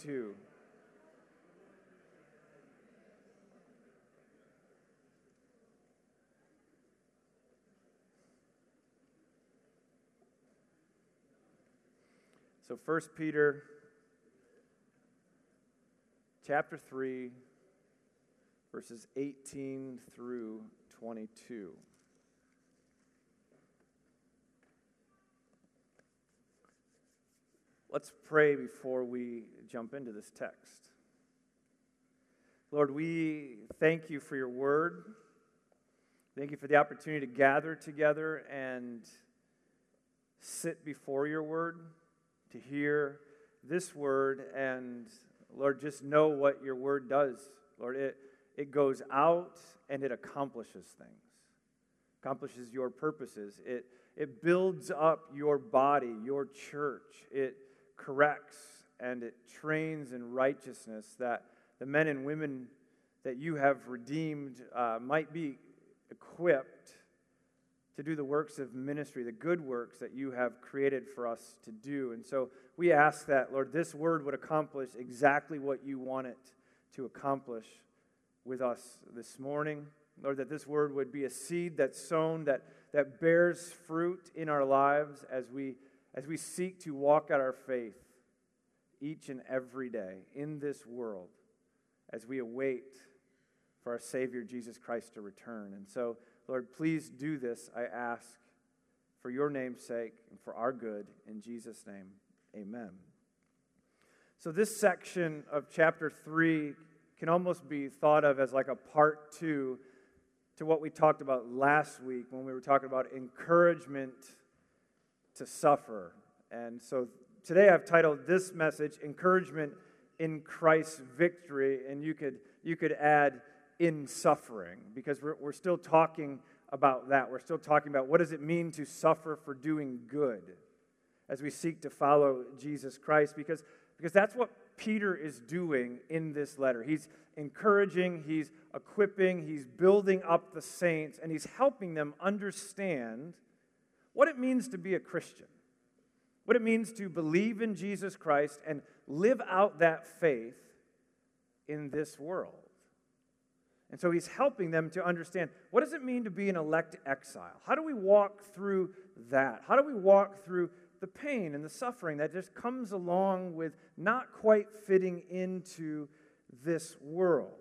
22. So 1 Peter chapter 3, verses 18 through 22. Let's pray before we jump into this text. Lord, we thank you for your word. Thank you for the opportunity to gather together and sit before your word, to hear this word, and Lord, just know what your word does. Lord, it goes out and it accomplishes things, accomplishes your purposes. It builds up your body, your church. It corrects and it trains in righteousness, that the men and women that you have redeemed might be equipped to do the works of ministry, the good works that you have created for us to do. And so we ask that, Lord, this word would accomplish exactly what you want it to accomplish with us this morning. Lord, that this word would be a seed that's sown, that bears fruit in our lives as we seek to walk out our faith each and every day in this world, as we await for our Savior Jesus Christ to return. And so, Lord, please do this, I ask, for your name's sake and for our good. In Jesus' name, amen. So this section of chapter 3 can almost be thought of as like a part 2 to what we talked about last week when we were talking about encouragement to suffer. And so today I've titled this message, Encouragement in Christ's Victory, and you could add in suffering, because we're still talking about that. We're still talking about what does it mean to suffer for doing good as we seek to follow Jesus Christ, because that's what Peter is doing in this letter. He's encouraging, he's equipping, he's building up the saints, and he's helping them understand what it means to be a Christian, what it means to believe in Jesus Christ and live out that faith in this world. And so he's helping them to understand, what does it mean to be an elect exile? How do we walk through that? How do we walk through the pain and the suffering that just comes along with not quite fitting into this world?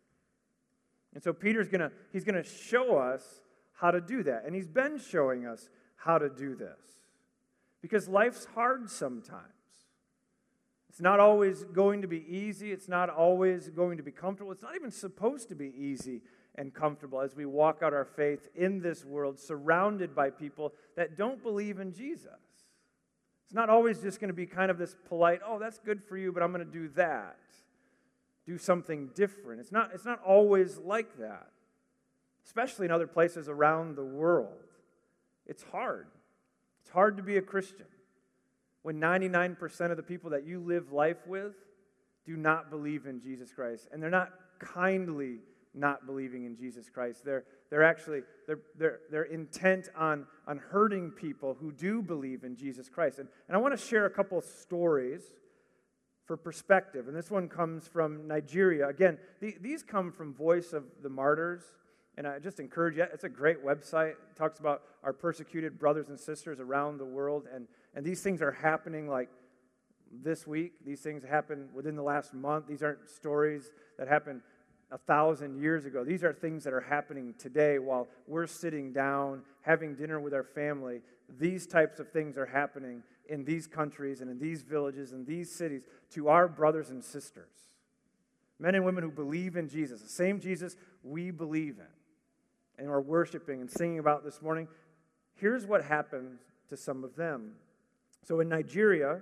And so Peter's going to show us how to do that. And he's been showing us how to do this. Because life's hard sometimes. It's not always going to be easy. It's not always going to be comfortable. It's not even supposed to be easy and comfortable as we walk out our faith in this world surrounded by people that don't believe in Jesus. It's not always just going to be kind of this polite, oh, that's good for you, but I'm going to do that. Do something different. It's not always like that, especially in other places around the world. It's hard. It's hard to be a Christian when 99% of the people that you live life with do not believe in Jesus Christ. And they're not kindly not believing in Jesus Christ. They're actually intent on hurting people who do believe in Jesus Christ. And I want to share a couple stories for perspective. And this one comes from Nigeria. Again, these come from Voice of the Martyrs. And I just encourage you, it's a great website. It talks about our persecuted brothers and sisters around the world. And these things are happening like this week. These things happen within the last month. These aren't stories that happened 1,000 years ago. These are things that are happening today while we're sitting down, having dinner with our family. These types of things are happening in these countries and in these villages and these cities to our brothers and sisters. Men and women who believe in Jesus, the same Jesus we believe in and are worshiping and singing about this morning. Here's what happened to some of them. So in Nigeria,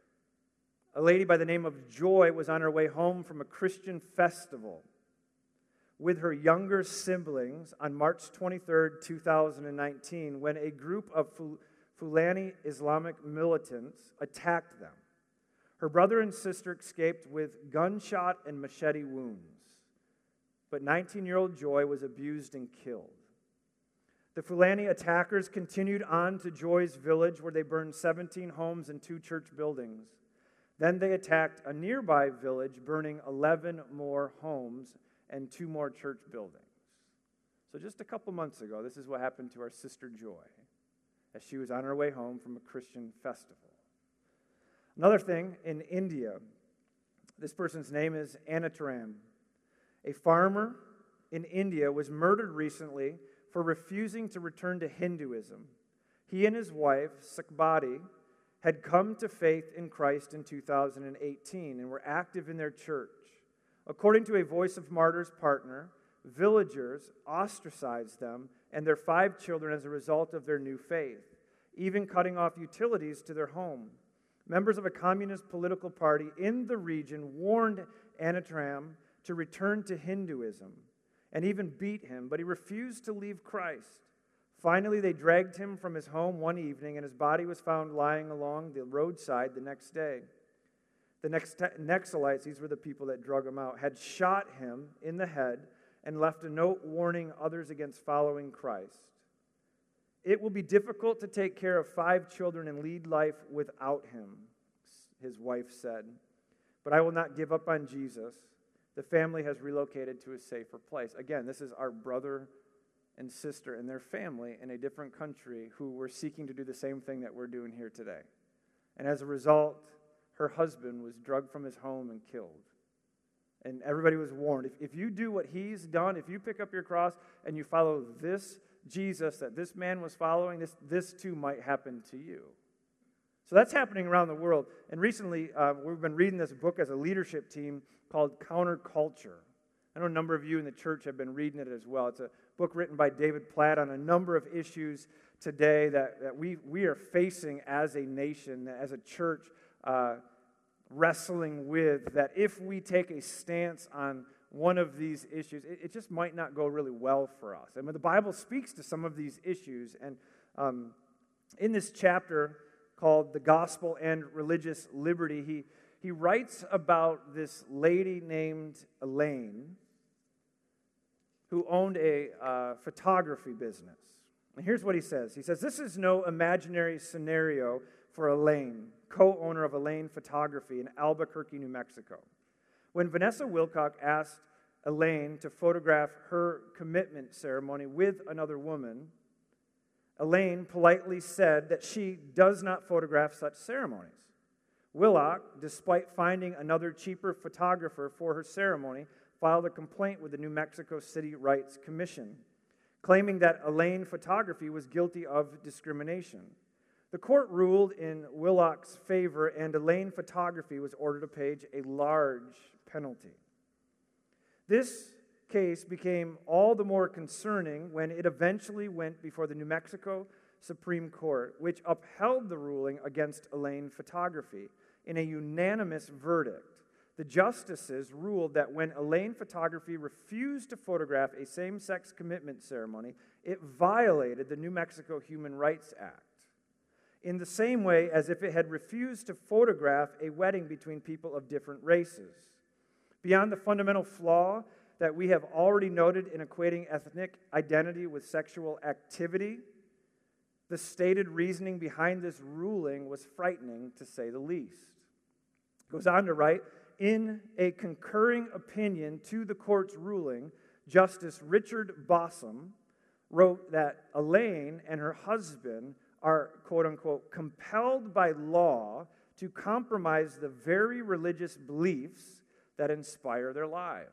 a lady by the name of Joy was on her way home from a Christian festival with her younger siblings on March 23rd, 2019, when a group of Fulani Islamic militants attacked them. Her brother and sister escaped with gunshot and machete wounds, but 19-year-old Joy was abused and killed. The Fulani attackers continued on to Joy's village, where they burned 17 homes and 2 church buildings. Then they attacked a nearby village, burning 11 more homes and 2 more church buildings. So just a couple months ago, this is what happened to our sister Joy as she was on her way home from a Christian festival. Another thing, in India, this person's name is Anataram. A farmer in India was murdered recently for refusing to return to Hinduism. He and his wife, Sukhbati, had come to faith in Christ in 2018 and were active in their church. According to a Voice of Martyrs partner, villagers ostracized them and their 5 children as a result of their new faith, even cutting off utilities to their home. Members of a communist political party in the region warned Anataram to return to Hinduism and even beat him, but he refused to leave Christ. Finally, they dragged him from his home one evening, and his body was found lying along the roadside the next day. The Naxalites, these were the people that drug him out, had shot him in the head and left a note warning others against following Christ. It will be difficult to take care of 5 children and lead life without him, his wife said. But I will not give up on Jesus. The family has relocated to a safer place. Again, this is our brother and sister and their family in a different country who were seeking to do the same thing that we're doing here today. And as a result, her husband was drugged from his home and killed. And everybody was warned, if you do what he's done, if you pick up your cross and you follow this Jesus that this man was following, this too might happen to you. So that's happening around the world. And recently, we've been reading this book as a leadership team called Counterculture. I know a number of you in the church have been reading it as well. It's a book written by David Platt on a number of issues today that we are facing as a nation, as a church, wrestling with, that if we take a stance on one of these issues, it just might not go really well for us. I mean, the Bible speaks to some of these issues, and in this chapter called The Gospel and Religious Liberty, he writes about this lady named Elaine who owned a photography business. And here's what he says. He says, "This is no imaginary scenario for Elaine, co-owner of Elaine Photography in Albuquerque, New Mexico. When Vanessa Wilcock asked Elaine to photograph her commitment ceremony with another woman, Elaine politely said that she does not photograph such ceremonies. Wilcock, despite finding another cheaper photographer for her ceremony, filed a complaint with the New Mexico City Rights Commission, claiming that Elaine Photography was guilty of discrimination. The court ruled in Wilcock's favor, and Elaine Photography was ordered to pay a large penalty. This case became all the more concerning when it eventually went before the New Mexico Supreme Court, which upheld the ruling against Elaine Photography. In a unanimous verdict, the justices ruled that when Elaine Photography refused to photograph a same-sex commitment ceremony, it violated the New Mexico Human Rights Act, in the same way as if it had refused to photograph a wedding between people of different races. Beyond the fundamental flaw that we have already noted in equating ethnic identity with sexual activity, the stated reasoning behind this ruling was frightening, to say the least. It goes on to write, in a concurring opinion to the court's ruling, Justice Richard Bossum wrote that Elaine and her husband are, quote-unquote, compelled by law to compromise the very religious beliefs that inspire their lives.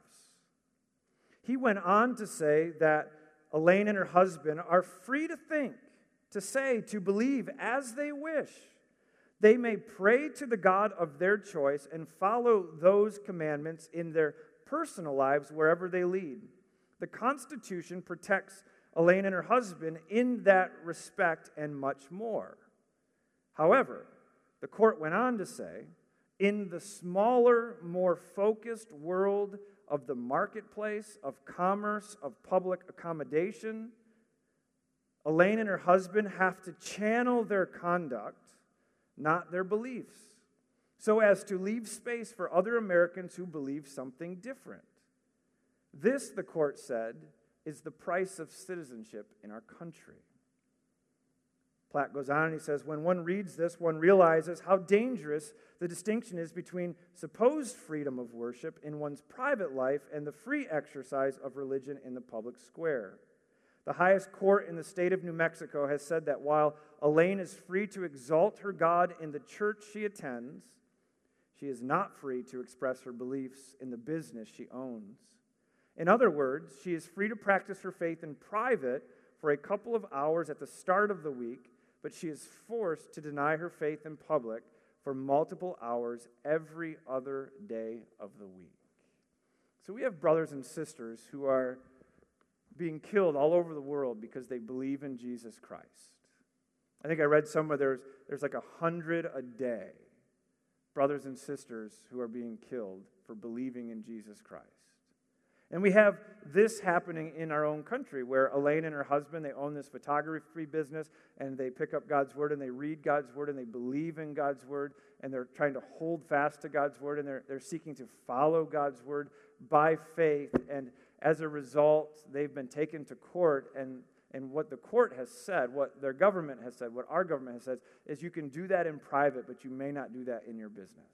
He went on to say that Elaine and her husband are free to think, to say, to believe as they wish. They may pray to the God of their choice and follow those commandments in their personal lives wherever they lead. The Constitution protects Elaine and her husband in that respect and much more. However, the court went on to say, in the smaller, more focused world of the marketplace, of commerce, of public accommodation, Elaine and her husband have to channel their conduct, not their beliefs, so as to leave space for other Americans who believe something different. This, the court said, is the price of citizenship in our country. Platt goes on and he says, when one reads this, one realizes how dangerous the distinction is between supposed freedom of worship in one's private life and the free exercise of religion in the public square. The highest court in the state of New Mexico has said that while Elaine is free to exalt her God in the church she attends, she is not free to express her beliefs in the business she owns. In other words, she is free to practice her faith in private for a couple of hours at the start of the week, but she is forced to deny her faith in public for multiple hours every other day of the week. So we have brothers and sisters who are being killed all over the world because they believe in Jesus Christ. I think I read somewhere there's like 100 a day, brothers and sisters who are being killed for believing in Jesus Christ. And we have this happening in our own country where Elaine and her husband, they own this photography business, and they pick up God's Word and they read God's Word and they believe in God's Word, and they're trying to hold fast to God's Word, and they're seeking to follow God's Word by faith. And as a result, they've been taken to court, and what the court has said, what their government has said, what our government has said, is you can do that in private, but you may not do that in your business.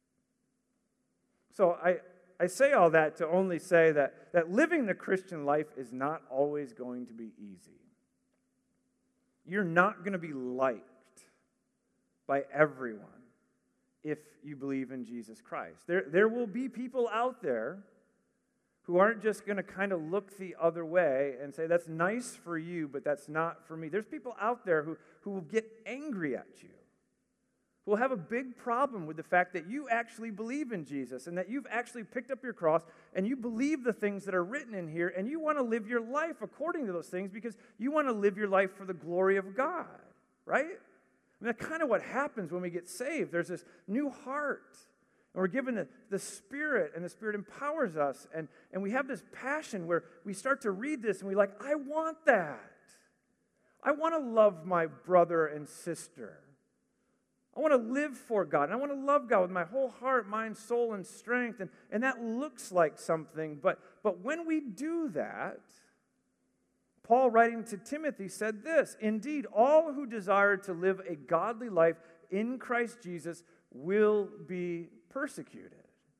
So I say all that to only say that living the Christian life is not always going to be easy. You're not going to be liked by everyone if you believe in Jesus Christ. There will be people out there who aren't just going to kind of look the other way and say, that's nice for you, but that's not for me. There's people out there who will get angry at you, who will have a big problem with the fact that you actually believe in Jesus and that you've actually picked up your cross and you believe the things that are written in here and you want to live your life according to those things because you want to live your life for the glory of God, right? I mean, that's kind of what happens when we get saved. There's this new heart. And we're given the Spirit, and the Spirit empowers us. And we have this passion where we start to read this, and we're like, I want that. I want to love my brother and sister. I want to live for God, and I want to love God with my whole heart, mind, soul, and strength. And that looks like something. But when we do that, Paul, writing to Timothy, said this, indeed, all who desire to live a godly life in Christ Jesus will be persecuted.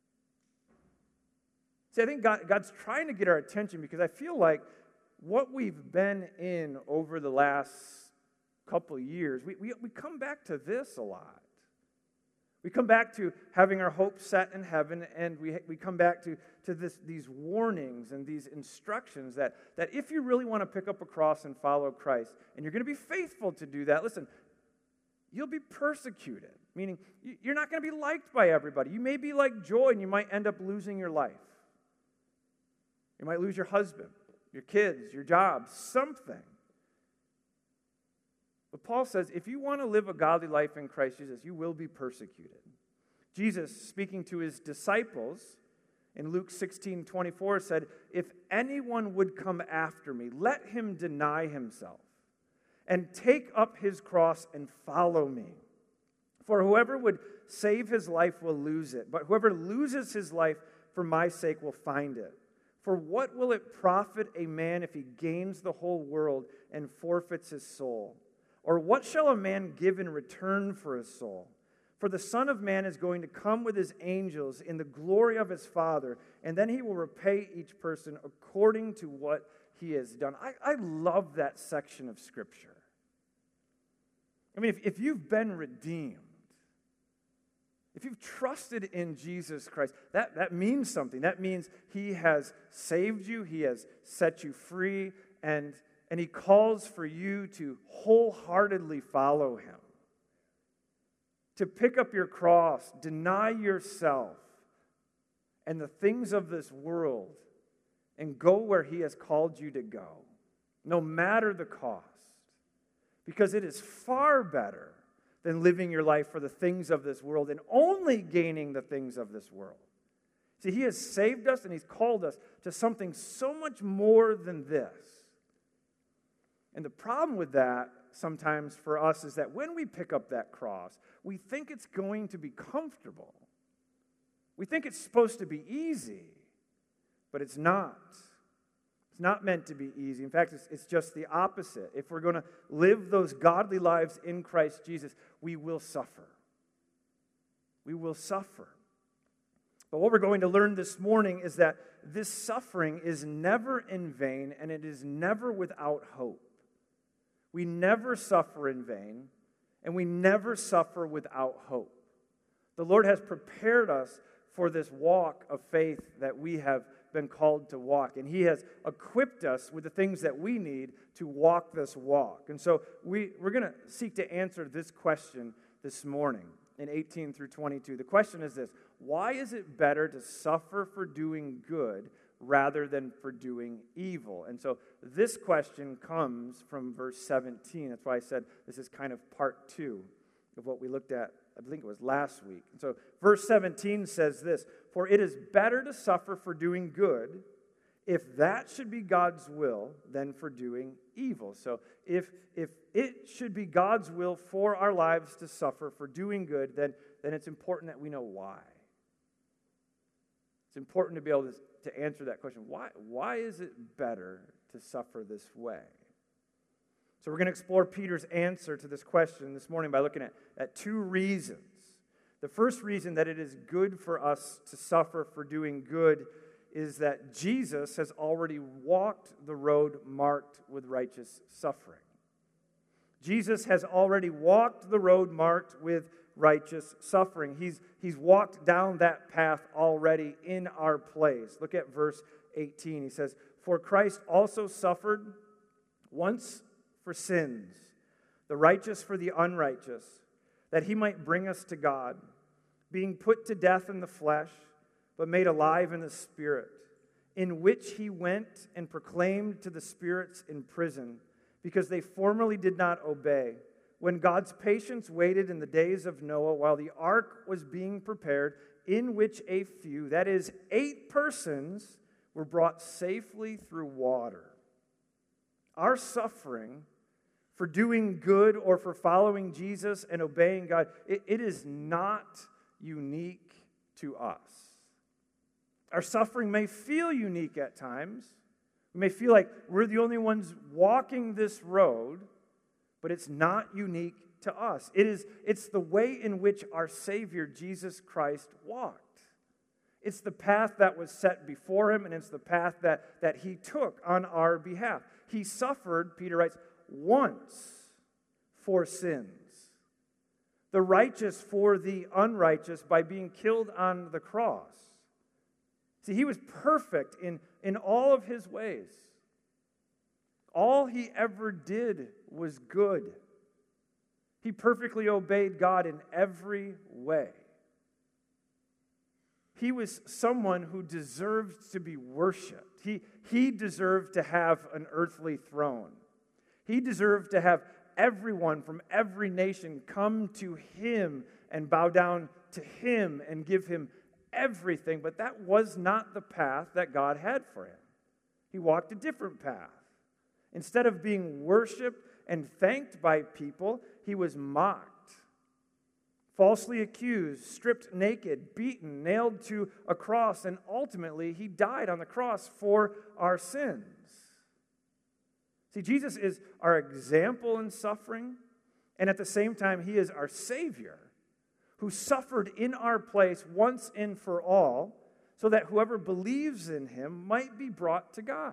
See, I think God's trying to get our attention because I feel like what we've been in over the last couple of years, we come back to this a lot. We come back to having our hope set in heaven, and we come back to these warnings and these instructions that if you really want to pick up a cross and follow Christ, and you're going to be faithful to do that, listen, you'll be persecuted, meaning you're not going to be liked by everybody. You may be like Joy, and you might end up losing your life. You might lose your husband, your kids, your job, something. But Paul says, if you want to live a godly life in Christ Jesus, you will be persecuted. Jesus, speaking to his disciples in Luke 16:24, said, if anyone would come after me, let him deny himself and take up his cross and follow me. For whoever would save his life will lose it, but whoever loses his life for my sake will find it. For what will it profit a man if he gains the whole world and forfeits his soul? Or what shall a man give in return for his soul? For the Son of Man is going to come with his angels in the glory of his Father, and then he will repay each person according to what he has done. I love that section of Scripture. I mean, if you've been redeemed, if you've trusted in Jesus Christ, that means something. That means he has saved you, he has set you free, and he calls for you to wholeheartedly follow him. To pick up your cross, deny yourself and the things of this world, and go where he has called you to go, no matter the cost. Because it is far better than living your life for the things of this world and only gaining the things of this world. See, he has saved us and he's called us to something so much more than this. And the problem with that sometimes for us is that when we pick up that cross, we think it's going to be comfortable. We think it's supposed to be easy, but it's not. It's not meant to be easy. In fact, it's just the opposite. If we're going to live those godly lives in Christ Jesus, we will suffer. We will suffer. But what we're going to learn this morning is that this suffering is never in vain and it is never without hope. We never suffer in vain and we never suffer without hope. The Lord has prepared us for this walk of faith that we have been called to walk. And He has equipped us with the things that we need to walk this walk. And so we're going to seek to answer this question this morning in 18 through 22. The question is this: why is it better to suffer for doing good rather than for doing evil? And so this question comes from verse 17. That's why I said this is kind of part 2 of what we looked at, I think it was last week. And so verse 17 says this: for it is better to suffer for doing good, if that should be God's will, than for doing evil. So if it should be God's will for our lives to suffer for doing good, then it's important that we know why. It's important to be able to answer that question. Why is it better to suffer this way? So we're going to explore Peter's answer to this question this morning by looking at 2 reasons. The first reason that it is good for us to suffer for doing good is that Jesus has already walked the road marked with righteous suffering. Jesus has already walked the road marked with righteous suffering. He's walked down that path already in our place. Look at verse 18. He says, for Christ also suffered once for sins, the righteous for the unrighteous, that He might bring us to God, being put to death in the flesh, but made alive in the Spirit, in which He went and proclaimed to the spirits in prison, because they formerly did not obey, when God's patience waited in the days of Noah while the ark was being prepared, in which a few, that is 8 persons, were brought safely through water. Our suffering for doing good or for following Jesus and obeying God, it is not unique to us. Our suffering may feel unique at times. We may feel like we're the only ones walking this road, but it's not unique to us. It's the way in which our Savior, Jesus Christ, walked. It's the path that was set before Him, and it's the path that He took on our behalf. He suffered, Peter writes, once for sins, the righteous for the unrighteous by being killed on the cross. See, He was perfect in all of His ways. All He ever did was good. He perfectly obeyed God in every way. He was someone who deserved to be worshipped. He deserved to have an earthly throne. He deserved to have everyone from every nation come to Him and bow down to Him and give Him everything. But that was not the path that God had for Him. He walked a different path. Instead of being worshipped and thanked by people, He was mocked, falsely accused, stripped naked, beaten, nailed to a cross, and ultimately He died on the cross for our sins. See, Jesus is our example in suffering, and at the same time, He is our Savior, who suffered in our place once and for all, so that whoever believes in Him might be brought to God.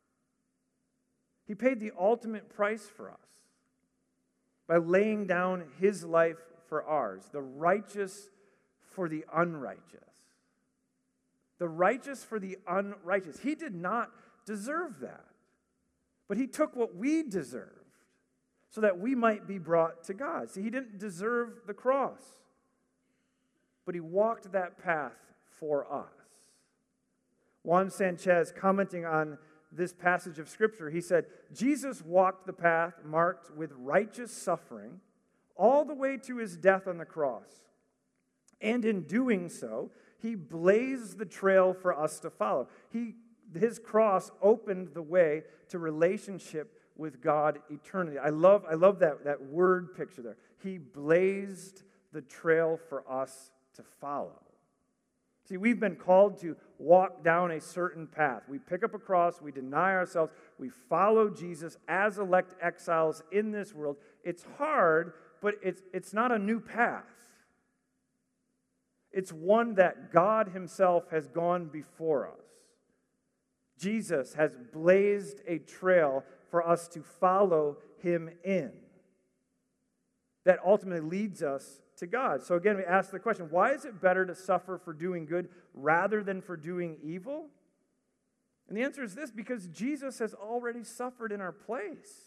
He paid the ultimate price for us by laying down His life for ours, the righteous for the unrighteous. The righteous for the unrighteous. He did not deserve that. But He took what we deserved so that we might be brought to God. See, He didn't deserve the cross, but He walked that path for us. Juan Sanchez, commenting on this passage of Scripture, he said, Jesus walked the path marked with righteous suffering all the way to His death on the cross. And in doing so, He blazed the trail for us to follow. His cross opened the way to relationship with God eternally. I love that word picture there. He blazed the trail for us to follow. See, we've been called to walk down a certain path. We pick up a cross, we deny ourselves, we follow Jesus as elect exiles in this world. It's hard, but it's not a new path. It's one that God himself has gone before us. Jesus has blazed a trail for us to follow him in. That ultimately leads us to God. So again, we ask the question, why is it better to suffer for doing good rather than for doing evil? And the answer is this, because Jesus has already suffered in our place.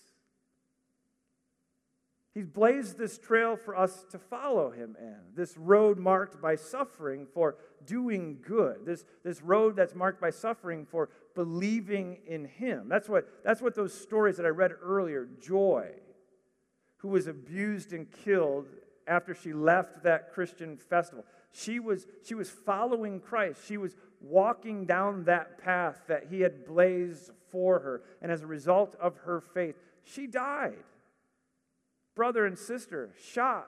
He's blazed this trail for us to follow him in. This road marked by suffering for doing good. This road that's marked by suffering for believing in him. That's what those stories that I read earlier, Joy, who was abused and killed after she left that Christian festival. She was following Christ. She was walking down that path that he had blazed for her. And as a result of her faith, she died. Brother and sister shot,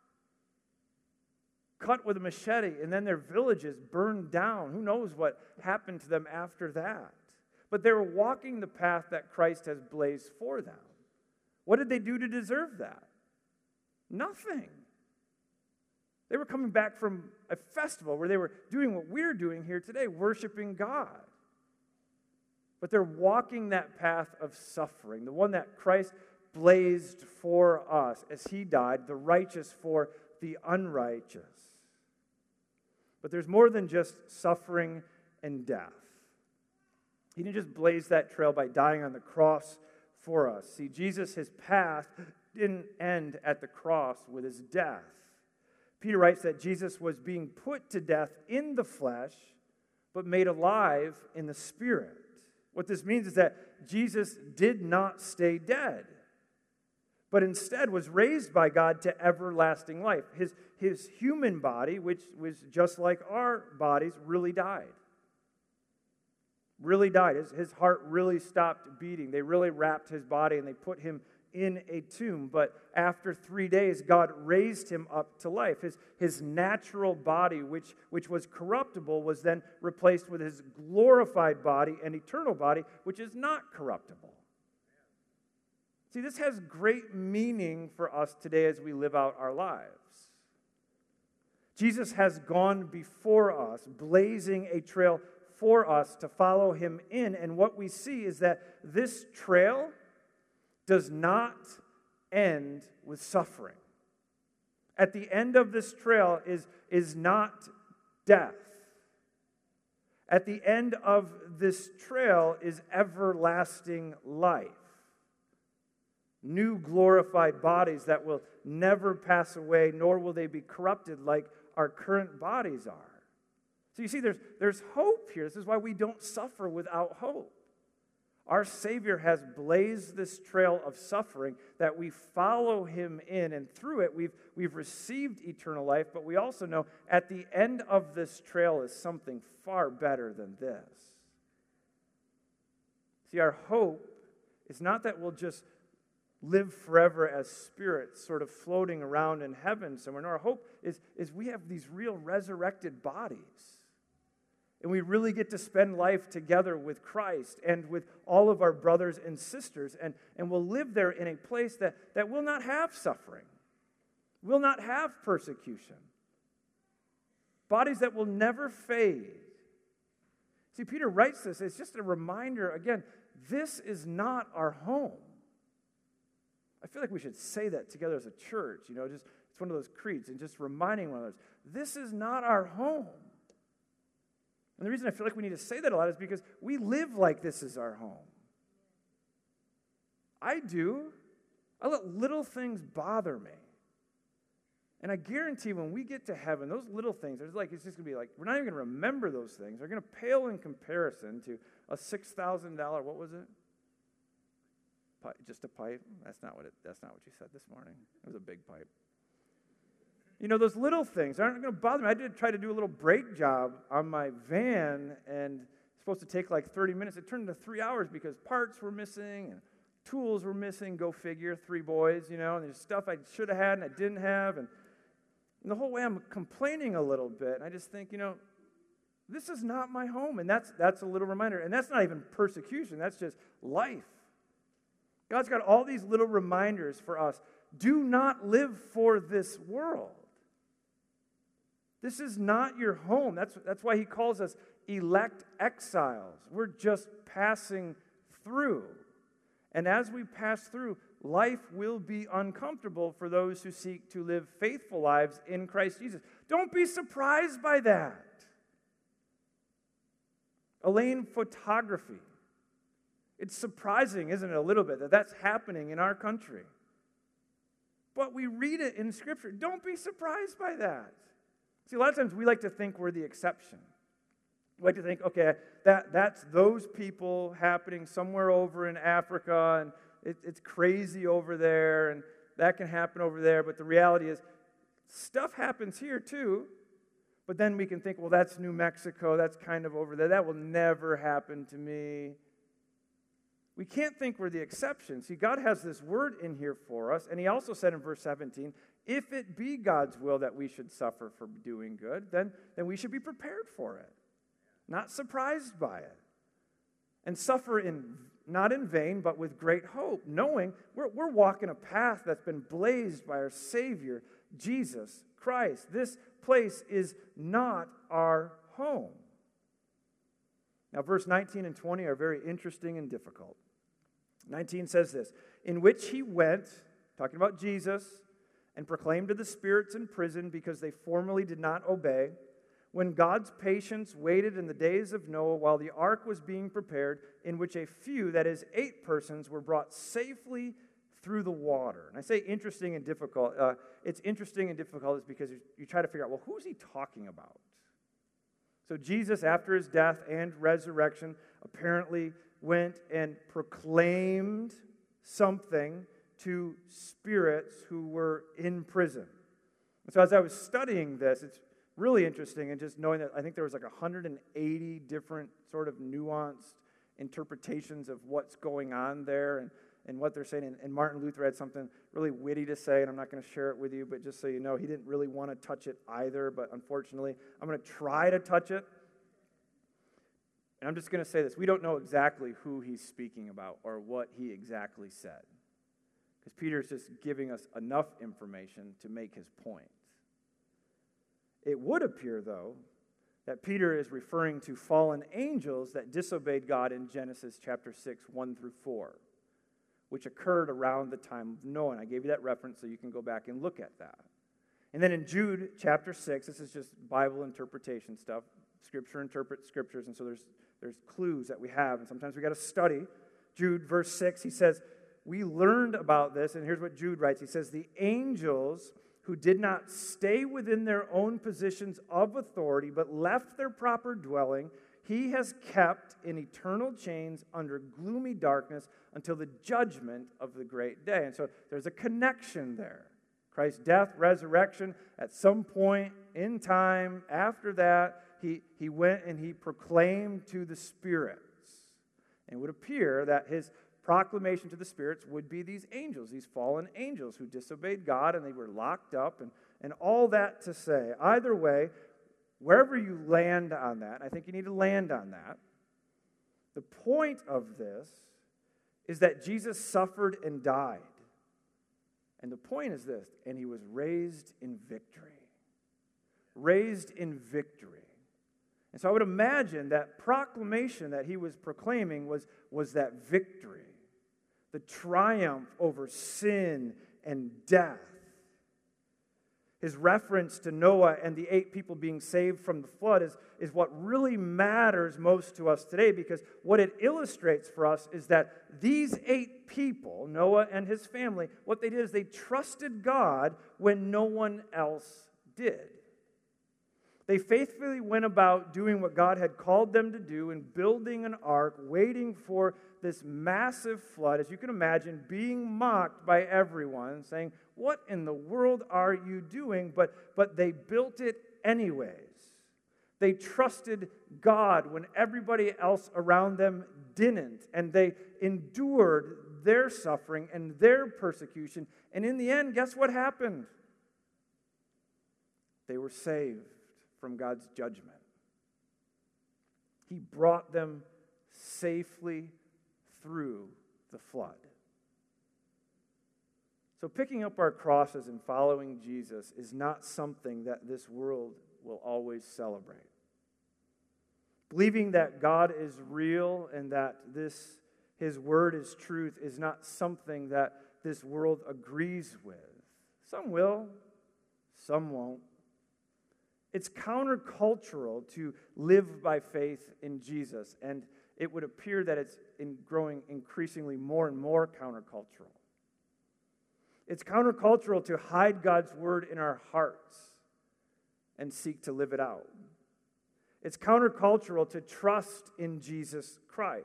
cut with a machete, and then their villages burned down. Who knows what happened to them after that? But they were walking the path that Christ has blazed for them. What did they do to deserve that? Nothing. They were coming back from a festival where they were doing what we're doing here today, worshiping God. But they're walking that path of suffering, the one that Christ blazed for us as he died, the righteous for the unrighteous. But there's more than just suffering and death. He didn't just blaze that trail by dying on the cross for us. See, Jesus, his path didn't end at the cross with his death. Peter writes that Jesus was being put to death in the flesh, but made alive in the spirit. What this means is that Jesus did not stay dead, but instead was raised by God to everlasting life. His human body, which was just like our bodies, really died. Really died. His heart really stopped beating. They really wrapped his body and they put him in a tomb. But after 3 days, God raised him up to life. His natural body, which was corruptible, was then replaced with his glorified body and eternal body, which is not corruptible. See, this has great meaning for us today as we live out our lives. Jesus has gone before us, blazing a trail for us to follow him in. And what we see is that this trail does not end with suffering. At the end of this trail is not death. At the end of this trail is everlasting life. New glorified bodies that will never pass away, nor will they be corrupted like our current bodies are. So you see, there's hope here. This is why we don't suffer without hope. Our Savior has blazed this trail of suffering that we follow him in, and through it we've received eternal life, but we also know at the end of this trail is something far better than this. See, our hope is not that we'll just live forever as spirits sort of floating around in heaven somewhere. No, our hope is we have these real resurrected bodies. And we really get to spend life together with Christ and with all of our brothers and sisters. And we'll live there in a place that will not have suffering, will not have persecution. Bodies that will never fade. See, Peter writes this. It's just a reminder, again, this is not our home. I feel like we should say that together as a church. Just it's one of those creeds and just reminding one of those. This is not our home. And the reason I feel like we need to say that a lot is because we live like this is our home. I do. I let little things bother me. And I guarantee when we get to heaven, those little things, it's just going to be like, we're not even going to remember those things. They're going to pale in comparison to a $6,000, what was it? Just a pipe? That's not what you said this morning. It was a big pipe. Those little things aren't going to bother me. I did try to do a little brake job on my van, and it's supposed to take like 30 minutes. It turned into 3 hours because parts were missing and tools were missing. Go figure, 3 boys, and there's stuff I should have had and I didn't have. And the whole way I'm complaining a little bit. And I just think, This is not my home. And that's a little reminder. And that's not even persecution. That's just life. God's got all these little reminders for us. Do not live for this world. This is not your home. That's why he calls us elect exiles. We're just passing through. And as we pass through, life will be uncomfortable for those who seek to live faithful lives in Christ Jesus. Don't be surprised by that. Elaine photography. It's surprising, isn't it, a little bit, that that's happening in our country. But we read it in Scripture. Don't be surprised by that. See, a lot of times we like to think we're the exception. We like to think, okay, that's those people happening somewhere over in Africa, and it's crazy over there, and that can happen over there. But the reality is, stuff happens here too. But then we can think, well, that's New Mexico. That's kind of over there. That will never happen to me. We can't think we're the exception. See, God has this word in here for us, and he also said in verse 17, if it be God's will that we should suffer for doing good, then we should be prepared for it, not surprised by it, and suffer not in vain, but with great hope, knowing we're walking a path that's been blazed by our Savior, Jesus Christ. This place is not our home. Now, verse 19 and 20 are very interesting and difficult. 19 says this, in which he went, talking about Jesus, and proclaimed to the spirits in prison because they formerly did not obey, when God's patience waited in the days of Noah while the ark was being prepared, in which a few, that is 8 persons, were brought safely through the water. And I say interesting and difficult. It's interesting and difficult is because you try to figure out, well, who's he talking about? So Jesus, after his death and resurrection, apparently went and proclaimed something to spirits who were in prison. And so as I was studying this, it's really interesting, and just knowing that I think there was like 180 different sort of nuanced interpretations of what's going on there and what they're saying. And Martin Luther had something really witty to say, and I'm not going to share it with you, but just so you know, he didn't really want to touch it either, but unfortunately, I'm going to try to touch it. And I'm just going to say this. We don't know exactly who he's speaking about or what he exactly said, because Peter's just giving us enough information to make his point. It would appear, though, that Peter is referring to fallen angels that disobeyed God in Genesis chapter 6, 1 through 4, which occurred around the time of Noah. And I gave you that reference so you can go back and look at that. And then in Jude chapter 6, this is just Bible interpretation stuff. Scripture interprets scriptures, and so there's clues that we have, and sometimes we got to study. Jude verse 6, he says, we learned about this, and here's what Jude writes. He says, the angels who did not stay within their own positions of authority, but left their proper dwelling, he has kept in eternal chains under gloomy darkness until the judgment of the great day. And so there's a connection there. Christ's death, resurrection, at some point in time after that, he went and he proclaimed to the spirits. And it would appear that his proclamation to the spirits would be these angels, these fallen angels who disobeyed God, and they were locked up, and all that to say. Either way, wherever you land on that, I think you need to land on that. The point of this is that Jesus suffered and died. And the point is this, and he was raised in victory. Raised in victory. And so I would imagine that proclamation that he was proclaiming was that victory, the triumph over sin and death. His reference to Noah and the 8 people being saved from the flood is what really matters most to us today, because what it illustrates for us is that these 8 people, Noah and his family, what they did is they trusted God when no one else did. They faithfully went about doing what God had called them to do and building an ark, waiting for this massive flood, as you can imagine, being mocked by everyone, saying, what in the world are you doing? But they built it anyways. They trusted God when everybody else around them didn't, and they endured their suffering and their persecution. And in the end, guess what happened? They were saved from God's judgment. He brought them safely through the flood. So picking up our crosses and following Jesus is not something that this world will always celebrate. Believing that God is real and that His word is truth is not something that this world agrees with. Some will, some won't. It's countercultural to live by faith in Jesus, and it would appear that it's growing increasingly more and more countercultural. It's countercultural to hide God's word in our hearts and seek to live it out. It's countercultural to trust in Jesus Christ.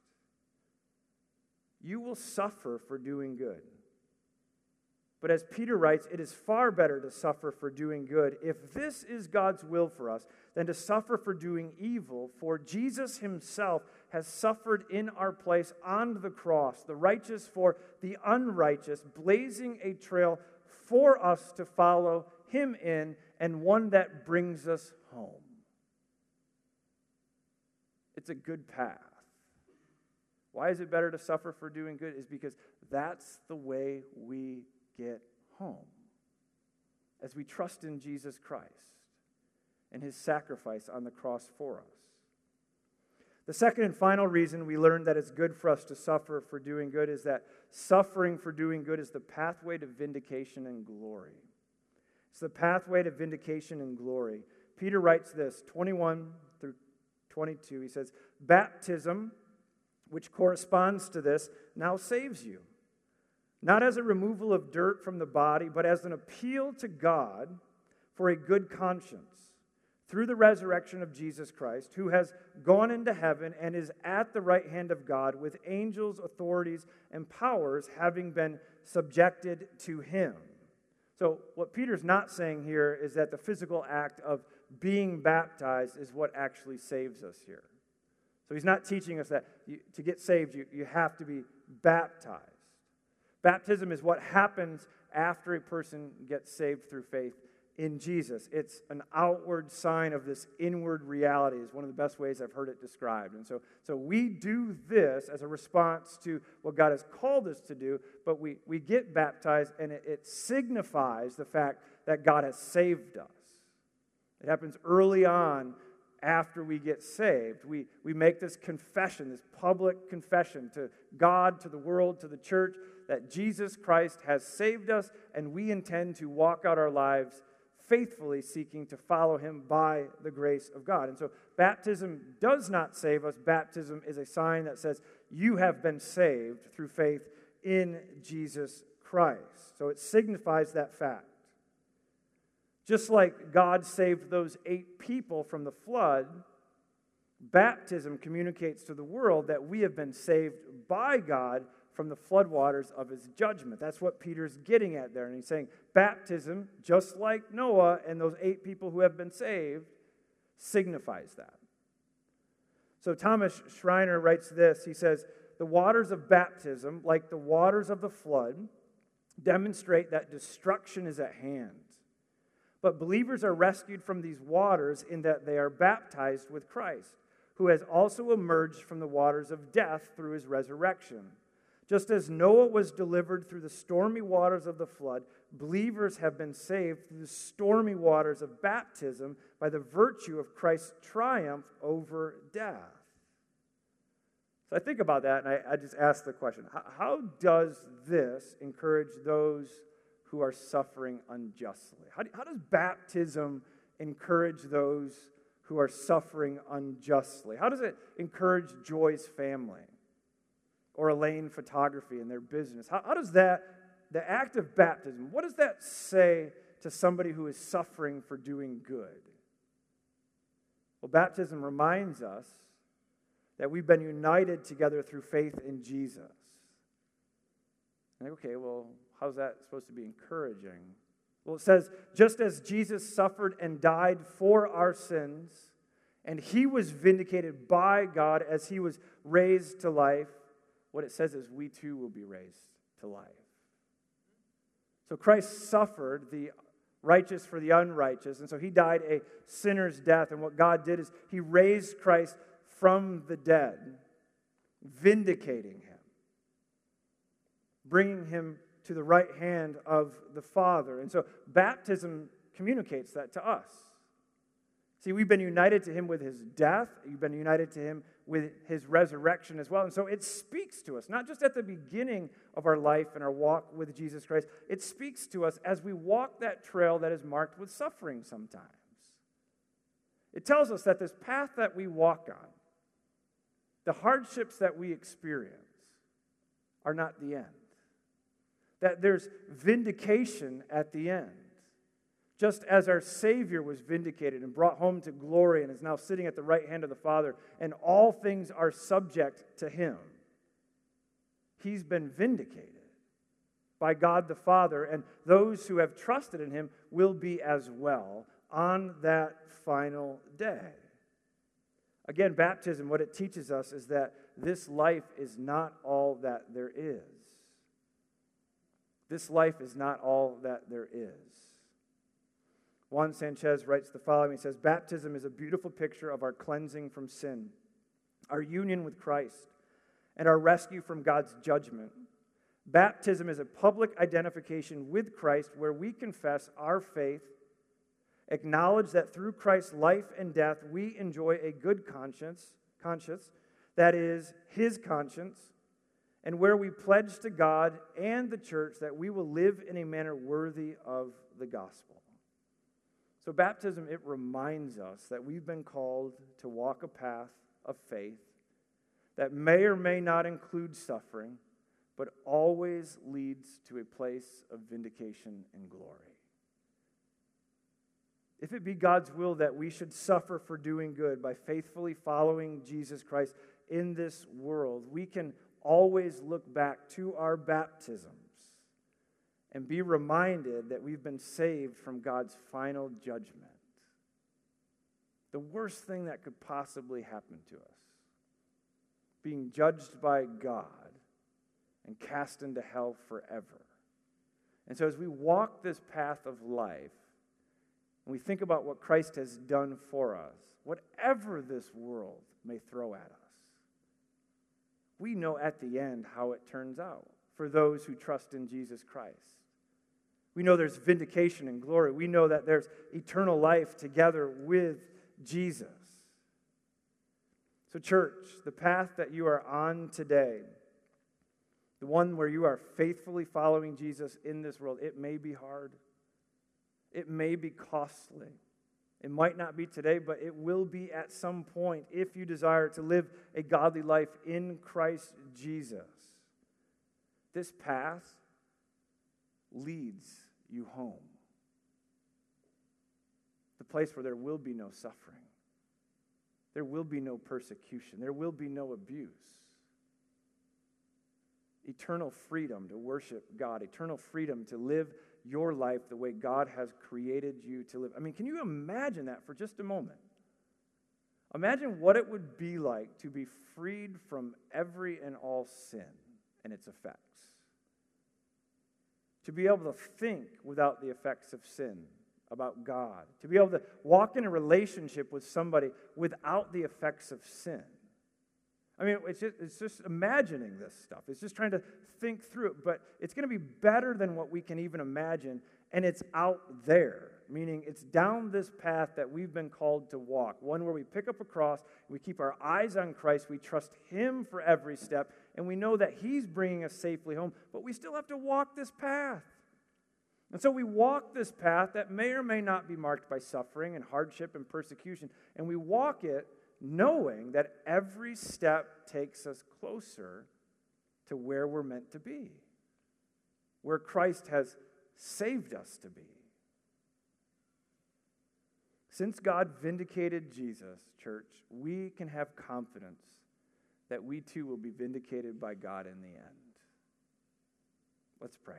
You will suffer for doing good. But as Peter writes, it is far better to suffer for doing good, if this is God's will for us, than to suffer for doing evil. For Jesus himself has suffered in our place on the cross, the righteous for the unrighteous, blazing a trail for us to follow him in, and one that brings us home. It's a good path. Why is it better to suffer for doing good? Is because that's the way we get home, as we trust in Jesus Christ and his sacrifice on the cross for us. The second and final reason we learn that it's good for us to suffer for doing good is that suffering for doing good is the pathway to vindication and glory. It's the pathway to vindication and glory. Peter writes this, 21 through 22. He says, "Baptism, which corresponds to this, now saves you, not as a removal of dirt from the body, but as an appeal to God for a good conscience, through the resurrection of Jesus Christ, who has gone into heaven and is at the right hand of God, with angels, authorities, and powers having been subjected to him." So what Peter's not saying here is that the physical act of being baptized is what actually saves us here. So he's not teaching us that to get saved, you have to be baptized. Baptism is what happens after a person gets saved through faith in Jesus. It's an outward sign of this inward reality, is one of the best ways I've heard it described. And so we do this as a response to what God has called us to do, but we get baptized, and it signifies the fact that God has saved us. It happens early on after we get saved. We make this confession, this public confession to God, to the world, to the church, that Jesus Christ has saved us, and we intend to walk out our lives faithfully seeking to follow him by the grace of God. And so baptism does not save us. Baptism is a sign that says you have been saved through faith in Jesus Christ. So it signifies that fact. Just like God saved those 8 people from the flood, baptism communicates to the world that we have been saved by God from the floodwaters of his judgment. That's what Peter's getting at there. And he's saying baptism, just like Noah and those 8 people who have been saved, signifies that. So Thomas Schreiner writes this. He says, "The waters of baptism, like the waters of the flood, demonstrate that destruction is at hand. But believers are rescued from these waters in that they are baptized with Christ, who has also emerged from the waters of death through his resurrection. Just as Noah was delivered through the stormy waters of the flood, believers have been saved through the stormy waters of baptism by the virtue of Christ's triumph over death." So I think about that, and I just ask the question, how does this encourage those who are suffering unjustly? How does baptism encourage those who are suffering unjustly? How does it encourage Joy's family or Elaine Photography and their business? How does that, the act of baptism, what does that say to somebody who is suffering for doing good? Well, baptism reminds us that we've been united together through faith in Jesus. Okay, well, how's that supposed to be encouraging? Well, it says, just as Jesus suffered and died for our sins, and he was vindicated by God as he was raised to life, what it says is we too will be raised to life. So Christ suffered, the righteous for the unrighteous, and so he died a sinner's death, and what God did is he raised Christ from the dead, vindicating him, bringing him to the right hand of the Father. And so baptism communicates that to us. See, we've been united to him with his death. You've been united to him with his resurrection as well. And so it speaks to us, not just at the beginning of our life and our walk with Jesus Christ. It speaks to us as we walk that trail that is marked with suffering sometimes. It tells us that this path that we walk on, the hardships that we experience, are not the end. That there's vindication at the end. Just as our Savior was vindicated and brought home to glory and is now sitting at the right hand of the Father, and all things are subject to him. He's been vindicated by God the Father, and those who have trusted in him will be as well on that final day. Again, baptism, what it teaches us is that this life is not all that there is. This life is not all that there is. Juan Sanchez writes the following. He says, baptism is a beautiful picture of our cleansing from sin, our union with Christ, and our rescue from God's judgment. Baptism is a public identification with Christ where we confess our faith, acknowledge that through Christ's life and death we enjoy a good conscience, that is, his conscience, and where we pledge to God and the church that we will live in a manner worthy of the gospel. So baptism, it reminds us that we've been called to walk a path of faith that may or may not include suffering, but always leads to a place of vindication and glory. If it be God's will that we should suffer for doing good by faithfully following Jesus Christ in this world, we can always look back to our baptisms and be reminded that we've been saved from God's final judgment. The worst thing that could possibly happen to us, being judged by God and cast into hell forever. And so as we walk this path of life, and we think about what Christ has done for us, whatever this world may throw at us, we know at the end how it turns out for those who trust in Jesus Christ. We know there's vindication and glory. We know that there's eternal life together with Jesus. So church, the path that you are on today, the one where you are faithfully following Jesus in this world, it may be hard. It may be costly. It might not be today, but it will be at some point if you desire to live a godly life in Christ Jesus. This path leads you home. The place where there will be no suffering. There will be no persecution. There will be no abuse. Eternal freedom to worship God. Eternal freedom to live your life the way God has created you to live. I mean, can you imagine that for just a moment? Imagine what it would be like to be freed from every and all sin and its effects. To be able to think without the effects of sin about God. To be able to walk in a relationship with somebody without the effects of sin. I mean, it's just imagining this stuff. It's just trying to think through it. But it's going to be better than what we can even imagine. And it's out there, meaning it's down this path that we've been called to walk. One where we pick up a cross, we keep our eyes on Christ, we trust him for every step, and we know that he's bringing us safely home, but we still have to walk this path. And so we walk this path that may or may not be marked by suffering and hardship and persecution, and we walk it knowing that every step takes us closer to where we're meant to be, where Christ has saved us to be. Since God vindicated Jesus, church, we can have confidence that we too will be vindicated by God in the end. Let's pray.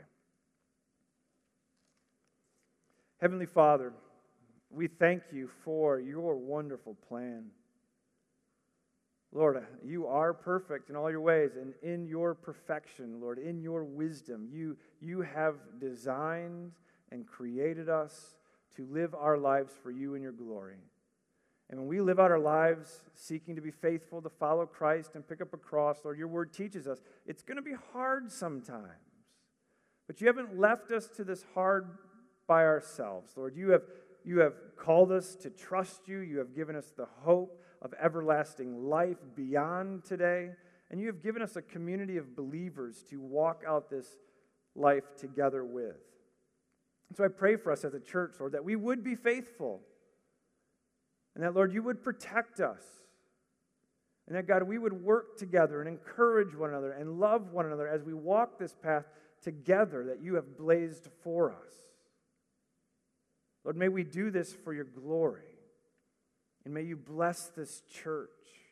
Heavenly Father, we thank you for your wonderful plan. Lord, you are perfect in all your ways, and in your perfection, Lord, in your wisdom, you have designed and created us to live our lives for you in your glory. And when we live out our lives seeking to be faithful, to follow Christ and pick up a cross, Lord, your word teaches us it's going to be hard sometimes. But you haven't left us to this hard by ourselves. Lord, you have called us to trust you. You have given us the hope of everlasting life beyond today. And you have given us a community of believers to walk out this life together with. And so I pray for us as a church, Lord, that we would be faithful. And that, Lord, you would protect us. And that, God, we would work together and encourage one another and love one another as we walk this path together that you have blazed for us. Lord, may we do this for your glory. And may you bless this church.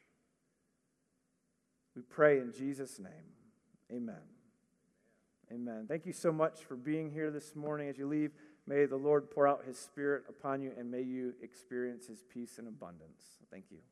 We pray in Jesus' name. Amen. Amen. Thank you so much for being here this morning. As you leave, may the Lord pour out his Spirit upon you, and may you experience his peace and abundance. Thank you.